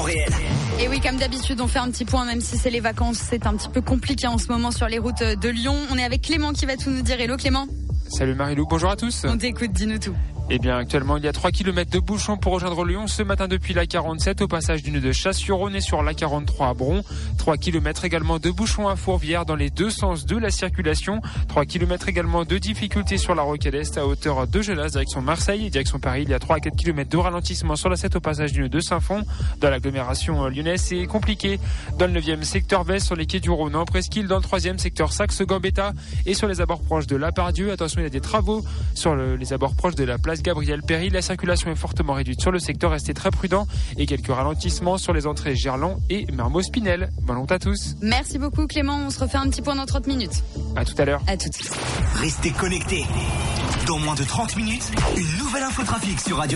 réel. Et oui, comme d'habitude, on fait un petit point, même si c'est les vacances, c'est un petit peu compliqué en ce moment sur les routes de Lyon. On est avec Clément qui va tout nous dire. Hello Clément. Salut Marilou, bonjour à tous. On t'écoute, dis-nous tout. Eh bien, actuellement, il y a 3 km de bouchons pour rejoindre Lyon ce matin depuis la 47 au passage du nœud de Chasse-sur-Rhône et sur la 43 à Bron. 3 km également de bouchons à Fourvière dans les deux sens de la circulation. 3 km également de difficultés sur la Rocade Est à hauteur de Gelas, direction Marseille et direction Paris. Il y a 3 à 4 km de ralentissement sur la 7 au passage du nœud de Saint-Fond. Dans l'agglomération lyonnaise, c'est compliqué. Dans le 9e secteur Vest, sur les quais du Rhône, en Presqu'île, dans le 3e secteur Saxe-Gambetta et sur les abords proches de la Pardieu. Attention, il y a des travaux sur les abords proches de la place Gabriel-Péry. La circulation est fortement réduite sur le secteur, restez très prudents et quelques ralentissements sur les entrées Gerland et Mermoz-Pinel. Bonne route à tous. Merci beaucoup Clément, on se refait un petit point dans 30 minutes. À tout à l'heure. À tout de suite. Restez connectés. Dans moins de 30 minutes, une nouvelle infotrafic sur Radio.